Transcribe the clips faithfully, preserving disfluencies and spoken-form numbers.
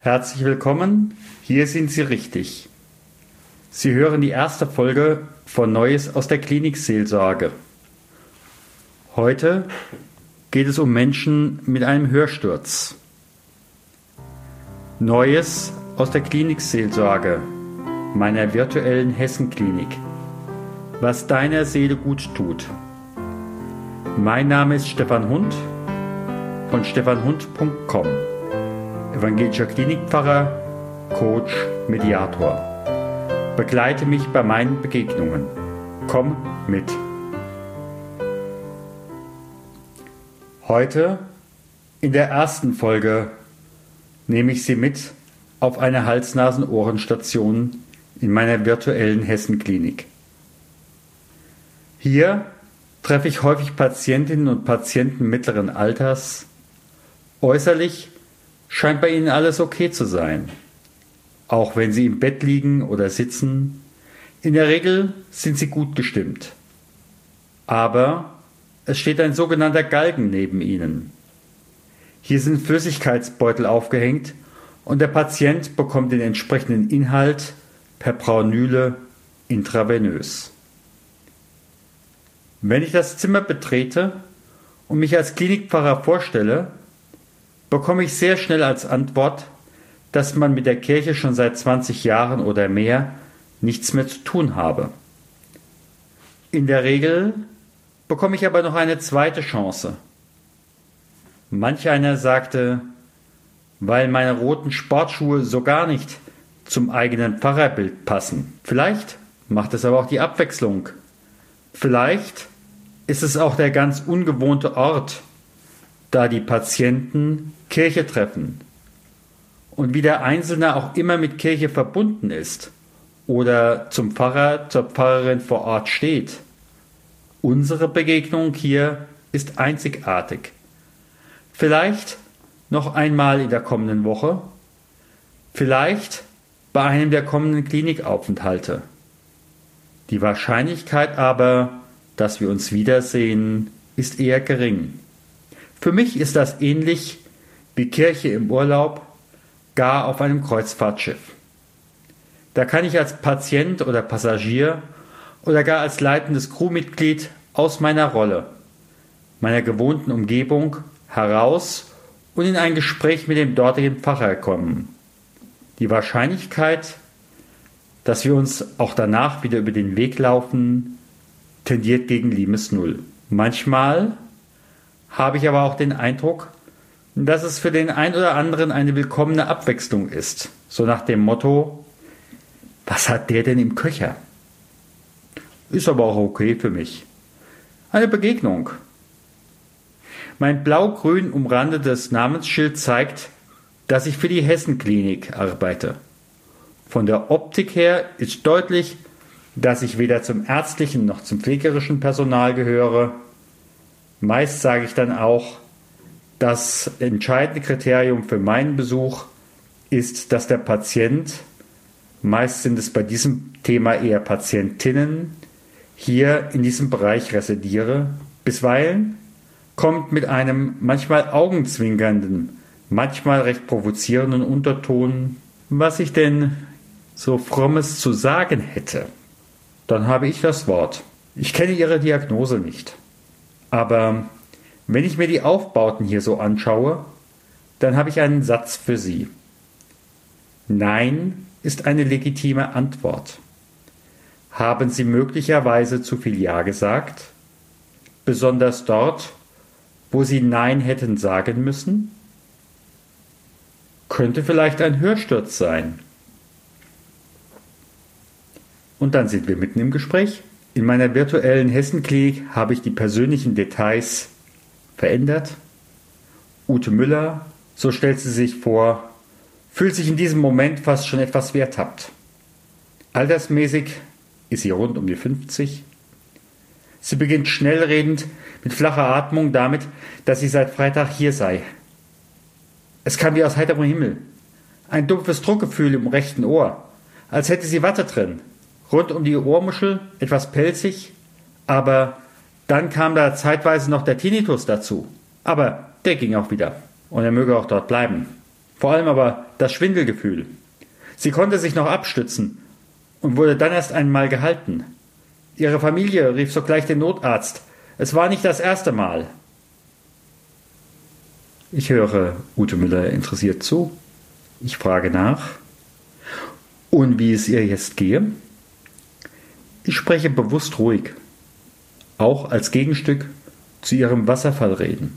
Herzlich willkommen, hier sind Sie richtig. Sie hören die erste Folge von Neues aus der Klinikseelsorge. Heute geht es um Menschen mit einem Hörsturz. Neues aus der Klinikseelsorge, meiner virtuellen Hessenklinik. Was deiner Seele gut tut. Mein Name ist Stefan Hund von stefan hund punkt com. Evangelischer Klinikpfarrer, Coach, Mediator. Begleite mich bei meinen Begegnungen. Komm mit. Heute, in der ersten Folge, nehme ich Sie mit auf eine Hals-Nasen-Ohren-Station in meiner virtuellen Hessenklinik. Hier treffe ich häufig Patientinnen und Patienten mittleren Alters. Äußerlich scheint bei ihnen alles okay zu sein, auch wenn sie im Bett liegen oder sitzen. In der Regel sind sie gut gestimmt. Aber es steht ein sogenannter Galgen neben ihnen. Hier sind Flüssigkeitsbeutel aufgehängt und der Patient bekommt den entsprechenden Inhalt per Braunüle intravenös. Wenn ich das Zimmer betrete und mich als Klinikpfarrer vorstelle, bekomme ich sehr schnell als Antwort, dass man mit der Kirche schon seit zwanzig Jahren oder mehr nichts mehr zu tun habe. In der Regel bekomme ich aber noch eine zweite Chance. Manch einer sagte, weil meine roten Sportschuhe so gar nicht zum eigenen Pfarrerbild passen. Vielleicht macht es aber auch die Abwechslung. Vielleicht ist es auch der ganz ungewohnte Ort, da die Patienten Kirche treffen. Und wie der Einzelne auch immer mit Kirche verbunden ist oder zum Pfarrer, zur Pfarrerin vor Ort steht. Unsere Begegnung hier ist einzigartig. Vielleicht noch einmal in der kommenden Woche, vielleicht bei einem der kommenden Klinikaufenthalte. Die Wahrscheinlichkeit aber, dass wir uns wiedersehen, ist eher gering. Für mich ist das ähnlich wie Kirche im Urlaub, gar auf einem Kreuzfahrtschiff. Da kann ich als Patient oder Passagier oder gar als leitendes Crewmitglied aus meiner Rolle, meiner gewohnten Umgebung heraus und in ein Gespräch mit dem dortigen Pfarrer kommen. Die Wahrscheinlichkeit, dass wir uns auch danach wieder über den Weg laufen, tendiert gegen Limes Null. Manchmal habe ich aber auch den Eindruck, dass es für den einen oder anderen eine willkommene Abwechslung ist. So nach dem Motto, was hat der denn im Köcher? Ist aber auch okay für mich. Eine Begegnung. Mein blau-grün umrandetes Namensschild zeigt, dass ich für die Hessenklinik arbeite. Von der Optik her ist deutlich, dass ich weder zum ärztlichen noch zum pflegerischen Personal gehöre. Meist sage ich dann auch, das entscheidende Kriterium für meinen Besuch ist, dass der Patient, meist sind es bei diesem Thema eher Patientinnen, hier in diesem Bereich residiere. Bisweilen kommt mit einem manchmal augenzwinkernden, manchmal recht provozierenden Unterton, was ich denn so Frommes zu sagen hätte. Dann habe ich das Wort. Ich kenne Ihre Diagnose nicht. Aber wenn ich mir die Aufbauten hier so anschaue, dann habe ich einen Satz für Sie. Nein ist eine legitime Antwort. Haben Sie möglicherweise zu viel Ja gesagt? Besonders dort, wo Sie Nein hätten sagen müssen? Könnte vielleicht ein Hörsturz sein. Und dann sind wir mitten im Gespräch. In meiner virtuellen Hessenklinik habe ich die persönlichen Details verändert. Ute Müller, so stellt sie sich vor, fühlt sich in diesem Moment fast schon etwas ertappt. Altersmäßig ist sie rund um die fünfzig. Sie beginnt schnellredend mit flacher Atmung damit, dass sie seit Freitag hier sei. Es kam wie aus heiterem Himmel. Ein dumpfes Druckgefühl im rechten Ohr, als hätte sie Watte drin. Rund um die Ohrmuschel, etwas pelzig, aber dann kam da zeitweise noch der Tinnitus dazu. Aber der ging auch wieder und er möge auch dort bleiben. Vor allem aber das Schwindelgefühl. Sie konnte sich noch abstützen und wurde dann erst einmal gehalten. Ihre Familie rief sogleich den Notarzt. Es war nicht das erste Mal. Ich höre Ute Müller interessiert zu. Ich frage nach. Und wie es ihr jetzt gehe? Ich spreche bewusst ruhig, auch als Gegenstück zu ihrem Wasserfallreden.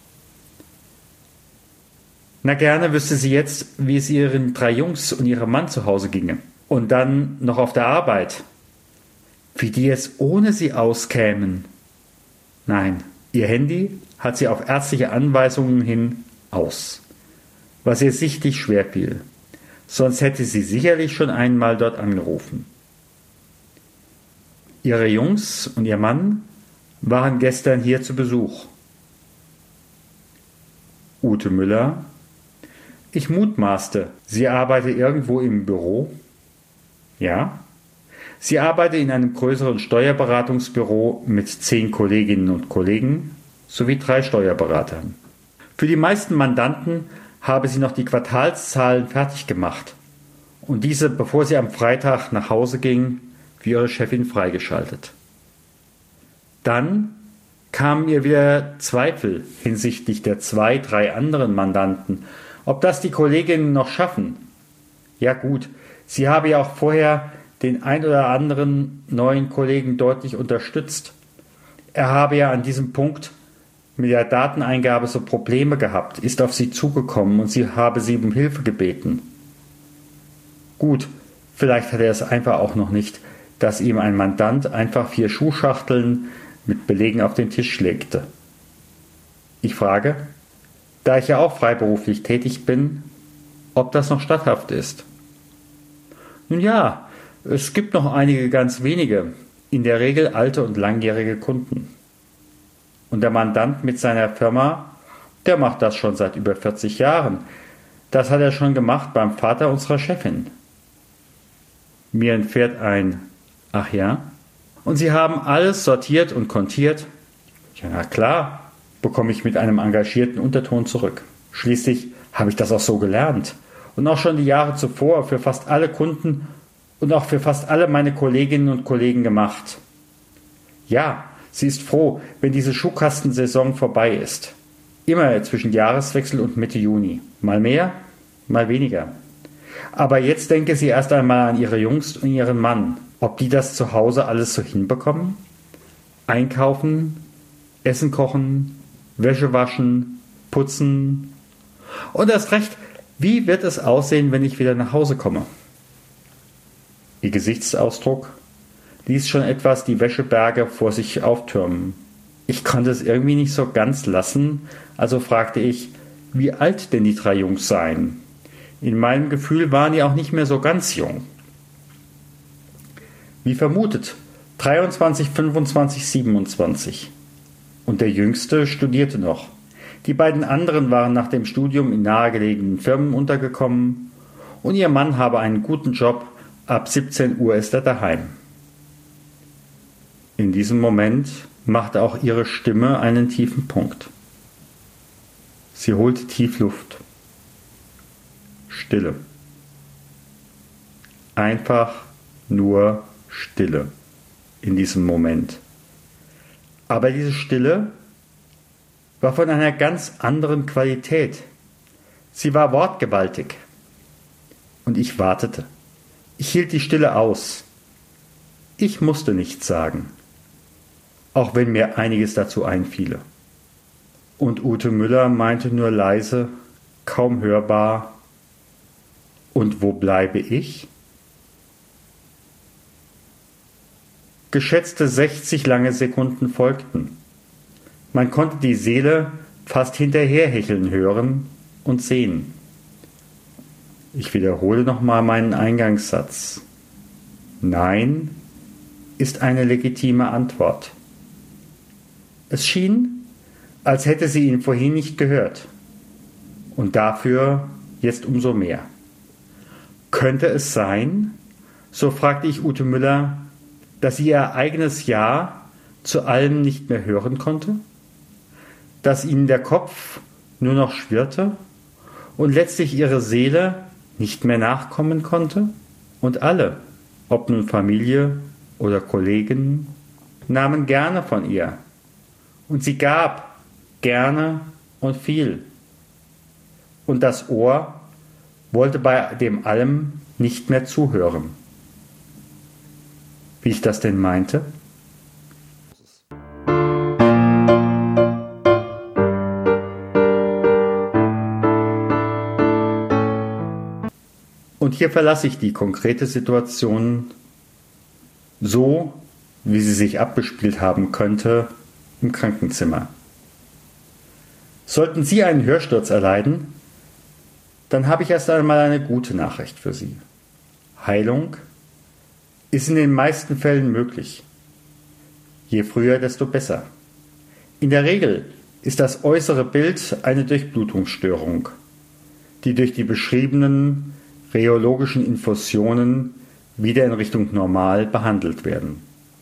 Na gerne wüsste sie jetzt, wie es ihren drei Jungs und ihrem Mann zu Hause ginge. Und dann noch auf der Arbeit. Wie die es ohne sie auskämen. Nein, ihr Handy hat sie auf ärztliche Anweisungen hin aus, was ihr sichtlich schwer fiel. Sonst hätte sie sicherlich schon einmal dort angerufen. Ihre Jungs und ihr Mann waren gestern hier zu Besuch. Ute Müller: Ich mutmaßte, sie arbeite irgendwo im Büro. Ja, sie arbeite in einem größeren Steuerberatungsbüro mit zehn Kolleginnen und Kollegen sowie drei Steuerberatern. Für die meisten Mandanten habe sie noch die Quartalszahlen fertig gemacht und diese, bevor sie am Freitag nach Hause ging, für ihre Chefin freigeschaltet. Dann kamen ihr wieder Zweifel hinsichtlich der zwei, drei anderen Mandanten, ob das die Kolleginnen noch schaffen. Ja gut, sie habe ja auch vorher den ein oder anderen neuen Kollegen deutlich unterstützt. Er habe ja an diesem Punkt mit der Dateneingabe so Probleme gehabt, ist auf sie zugekommen und sie habe sie um Hilfe gebeten. Gut, vielleicht hat er es einfach auch noch nicht, dass ihm ein Mandant einfach vier Schuhschachteln mit Belegen auf den Tisch legte. Ich frage, da ich ja auch freiberuflich tätig bin, ob das noch statthaft ist. Nun ja, es gibt noch einige ganz wenige, in der Regel alte und langjährige Kunden. Und der Mandant mit seiner Firma, der macht das schon seit über vierzig Jahren. Das hat er schon gemacht beim Vater unserer Chefin. Mir entfährt ein Ach ja? Und Sie haben alles sortiert und kontiert? Ja, na klar, bekomme ich mit einem engagierten Unterton zurück. Schließlich habe ich das auch so gelernt. Und auch schon die Jahre zuvor für fast alle Kunden und auch für fast alle meine Kolleginnen und Kollegen gemacht. Ja, sie ist froh, wenn diese Schuhkastensaison vorbei ist. Immer zwischen Jahreswechsel und Mitte Juni. Mal mehr, mal weniger. Aber jetzt denke sie erst einmal an ihre Jungs und ihren Mann. Ob die das zu Hause alles so hinbekommen? Einkaufen, Essen kochen, Wäsche waschen, putzen. Und erst recht, wie wird es aussehen, wenn ich wieder nach Hause komme? Ihr Gesichtsausdruck ließ schon etwas die Wäscheberge vor sich auftürmen. Ich konnte es irgendwie nicht so ganz lassen, also fragte ich, wie alt denn die drei Jungs seien. In meinem Gefühl waren die auch nicht mehr so ganz jung. Wie vermutet, dreiundzwanzig, fünfundzwanzig, siebenundzwanzig. Und der Jüngste studierte noch. Die beiden anderen waren nach dem Studium in nahegelegenen Firmen untergekommen und ihr Mann habe einen guten Job, ab siebzehn Uhr ist er daheim. In diesem Moment machte auch ihre Stimme einen tiefen Punkt. Sie holte tief Luft. Stille. Einfach nur Stille in diesem Moment. Aber diese Stille war von einer ganz anderen Qualität. Sie war wortgewaltig. Und ich wartete. Ich hielt die Stille aus. Ich musste nichts sagen, auch wenn mir einiges dazu einfiele. Und Ute Müller meinte nur leise, kaum hörbar, und wo bleibe ich? Geschätzte sechzig lange Sekunden folgten. Man konnte die Seele fast hinterherhecheln hören und sehen. Ich wiederhole nochmal meinen Eingangssatz. Nein ist eine legitime Antwort. Es schien, als hätte sie ihn vorhin nicht gehört. Und dafür jetzt umso mehr. Könnte es sein, so fragte ich Ute Müller, dass sie ihr eigenes Ja zu allem nicht mehr hören konnte? Dass ihnen der Kopf nur noch schwirrte und letztlich ihre Seele nicht mehr nachkommen konnte? Und alle, ob nun Familie oder Kollegen, nahmen gerne von ihr. Und sie gab gerne und viel. Und das Ohr wollte bei dem allem nicht mehr zuhören. Wie ich das denn meinte? Und hier verlasse ich die konkrete Situation so, wie sie sich abgespielt haben könnte, im Krankenzimmer. Sollten Sie einen Hörsturz erleiden, dann habe ich erst einmal eine gute Nachricht für Sie. Heilung ist in den meisten Fällen möglich. Je früher, desto besser. In der Regel ist das äußere Bild eine Durchblutungsstörung, die durch die beschriebenen rheologischen Infusionen wieder in Richtung normal behandelt werden.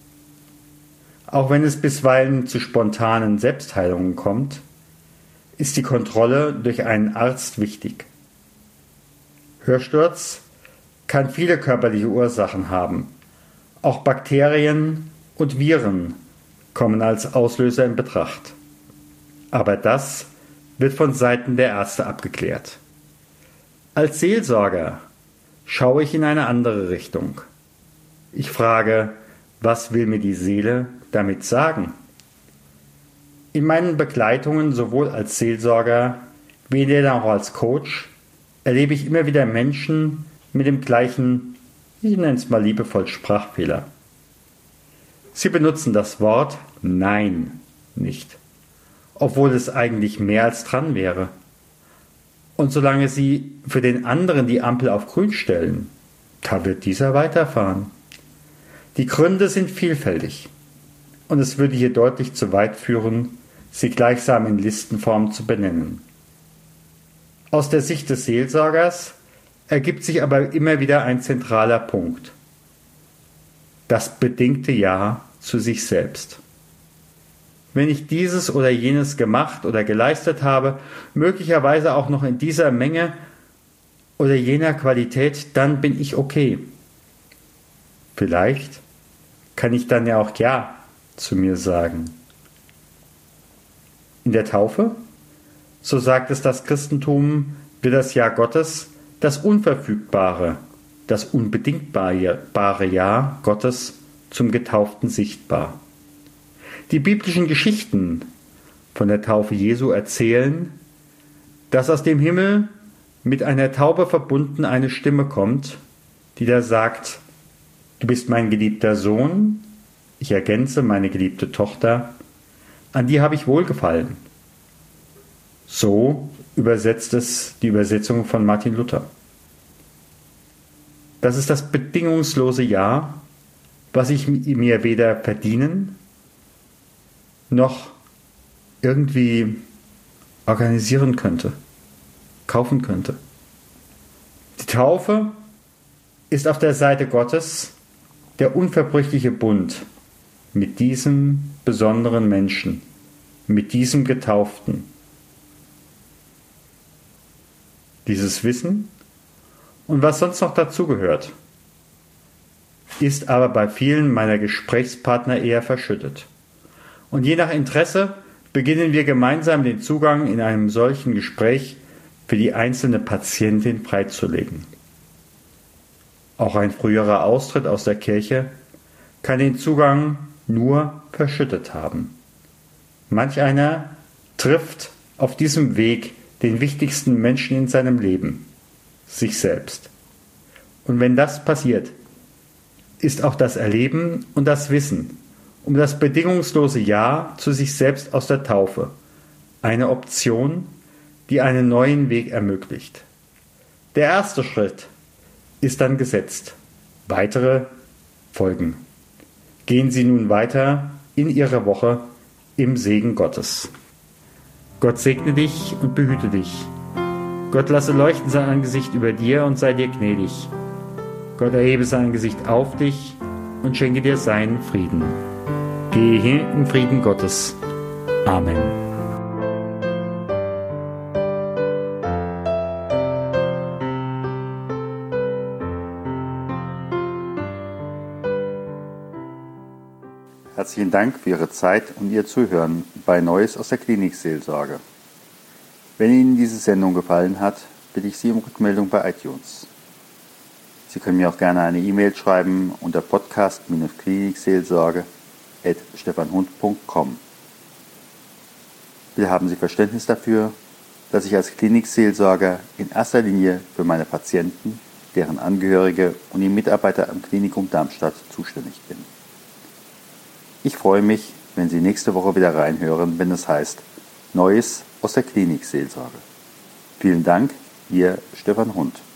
Auch wenn es bisweilen zu spontanen Selbstheilungen kommt, ist die Kontrolle durch einen Arzt wichtig. Hörsturz kann viele körperliche Ursachen haben. Auch Bakterien und Viren kommen als Auslöser in Betracht. Aber das wird von Seiten der Ärzte abgeklärt. Als Seelsorger schaue ich in eine andere Richtung. Ich frage, was will mir die Seele damit sagen? In meinen Begleitungen sowohl als Seelsorger wie denn auch als Coach erlebe ich immer wieder Menschen mit dem gleichen, ich nenne es mal liebevoll, Sprachfehler. Sie benutzen das Wort Nein nicht, obwohl es eigentlich mehr als dran wäre. Und solange Sie für den anderen die Ampel auf grün stellen, da wird dieser weiterfahren. Die Gründe sind vielfältig und es würde hier deutlich zu weit führen, sie gleichsam in Listenform zu benennen. Aus der Sicht des Seelsorgers ergibt sich aber immer wieder ein zentraler Punkt: das bedingte Ja zu sich selbst. Wenn ich dieses oder jenes gemacht oder geleistet habe, möglicherweise auch noch in dieser Menge oder jener Qualität, dann bin ich okay. Vielleicht kann ich dann ja auch Ja zu mir sagen. In der Taufe, so sagt es das Christentum, wird das Ja Gottes, das unverfügbare, das unbedingbare Ja Gottes zum Getauften sichtbar. Die biblischen Geschichten von der Taufe Jesu erzählen, dass aus dem Himmel mit einer Taube verbunden eine Stimme kommt, die da sagt: Du bist mein geliebter Sohn, ich ergänze, meine geliebte Tochter, an die habe ich wohlgefallen. So übersetzt es die Übersetzung von Martin Luther. Das ist das bedingungslose Ja, was ich mir weder verdienen noch irgendwie organisieren könnte, kaufen könnte. Die Taufe ist auf der Seite Gottes der unverbrüchliche Bund mit diesem besonderen Menschen, mit diesem Getauften. Dieses Wissen und was sonst noch dazugehört, ist aber bei vielen meiner Gesprächspartner eher verschüttet. Und je nach Interesse beginnen wir gemeinsam den Zugang in einem solchen Gespräch für die einzelne Patientin freizulegen. Auch ein früherer Austritt aus der Kirche kann den Zugang nur verschüttet haben. Manch einer trifft auf diesem Weg den wichtigsten Menschen in seinem Leben, sich selbst. Und wenn das passiert, ist auch das Erleben und das Wissen um das bedingungslose Ja zu sich selbst aus der Taufe eine Option, die einen neuen Weg ermöglicht. Der erste Schritt ist dann gesetzt. Weitere folgen. Gehen Sie nun weiter in Ihre Woche im Segen Gottes. Gott segne dich und behüte dich. Gott lasse leuchten sein Angesicht über dir und sei dir gnädig. Gott erhebe sein Angesicht auf dich und schenke dir seinen Frieden. Gehe hin im Frieden Gottes. Amen. Herzlichen Dank für Ihre Zeit und Ihr Zuhören bei Neues aus der Klinikseelsorge. Wenn Ihnen diese Sendung gefallen hat, bitte ich Sie um Rückmeldung bei iTunes. Sie können mir auch gerne eine E-Mail schreiben unter podcast klinikseelsorge at stefanhund punkt com. Bitte haben Sie Verständnis dafür, dass ich als Klinikseelsorger in erster Linie für meine Patienten, deren Angehörige und die Mitarbeiter am Klinikum Darmstadt zuständig bin. Ich freue mich, wenn Sie nächste Woche wieder reinhören, wenn es heißt Neues aus der Klinikseelsorge. Vielen Dank, Ihr Stefan Hund.